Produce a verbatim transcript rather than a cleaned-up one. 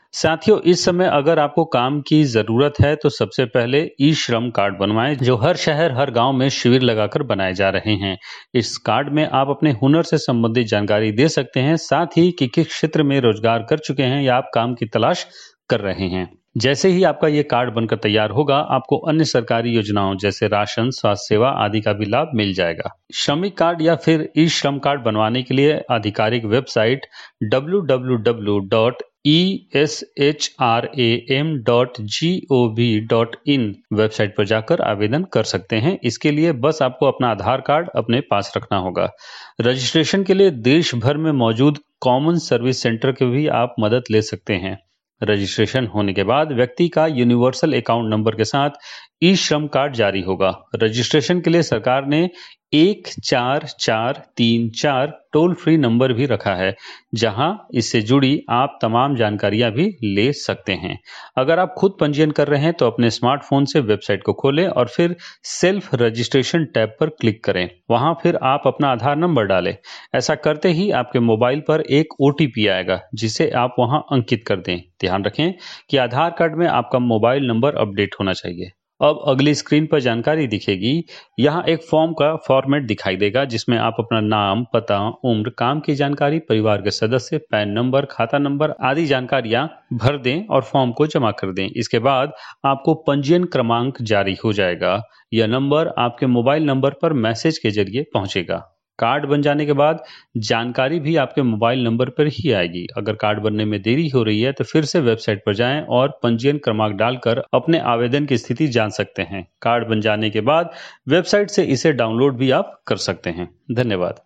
साथियों, इस समय अगर आपको काम की ज़रूरत है तो सबसे पहले ई श्रम कार्ड बनवाएं, जो हर शहर हर गांव में शिविर लगाकर बनाए जा रहे हैं। इस कार्ड में आप अपने हुनर से संबंधित जानकारी दे सकते हैं, साथ ही कि किस क्षेत्र में रोजगार कर चुके हैं या आप काम की तलाश कर रहे हैं। जैसे ही आपका ये कार्ड बनकर तैयार होगा, आपको अन्य सरकारी योजनाओं जैसे राशन, स्वास्थ्य सेवा आदि का भी लाभ मिल जाएगा। श्रमिक कार्ड या फिर ई श्रम कार्ड बनवाने के लिए आधिकारिक website W W W dot E S H R A M dot G O V dot in website पर जाकर आवेदन कर सकते हैं। इसके लिए बस आपको अपना आधार कार्ड अपने पास रखना होगा। रजिस्ट्रेशन के लिए देश भर में मौजूद कॉमन सर्विस सेंटर की भी आप मदद ले सकते हैं। रजिस्ट्रेशन होने के बाद व्यक्ति का यूनिवर्सल अकाउंट नंबर के साथ ई श्रम कार्ड जारी होगा। रजिस्ट्रेशन के लिए सरकार ने एक चार चार तीन चार टोल फ्री नंबर भी रखा है, जहां इससे जुड़ी आप तमाम जानकारियां भी ले सकते हैं। अगर आप खुद पंजीयन कर रहे हैं तो अपने स्मार्टफोन से वेबसाइट को खोलें और फिर सेल्फ रजिस्ट्रेशन टैब पर क्लिक करें। वहां फिर आप अपना आधार नंबर डालें। ऐसा करते ही आपके मोबाइल पर एक ओ टी पी आएगा, जिसे आप वहां अंकित कर दें। ध्यान रखें कि आधार कार्ड में आपका मोबाइल नंबर अपडेट होना चाहिए। अब अगली स्क्रीन पर जानकारी दिखेगी। यहाँ एक फॉर्म का फॉर्मेट दिखाई देगा, जिसमें आप अपना नाम, पता, उम्र, काम की जानकारी, परिवार के सदस्य, पैन नंबर, खाता नंबर आदि जानकारियां भर दें और फॉर्म को जमा कर दें। इसके बाद आपको पंजीयन क्रमांक जारी हो जाएगा। यह नंबर आपके मोबाइल नंबर पर मैसेज के जरिए पहुंचेगा। कार्ड बन जाने के बाद जानकारी भी आपके मोबाइल नंबर पर ही आएगी। अगर कार्ड बनने में देरी हो रही है तो फिर से वेबसाइट पर जाएं और पंजीयन क्रमांक डालकर अपने आवेदन की स्थिति जान सकते हैं। कार्ड बन जाने के बाद वेबसाइट से इसे डाउनलोड भी आप कर सकते हैं। धन्यवाद।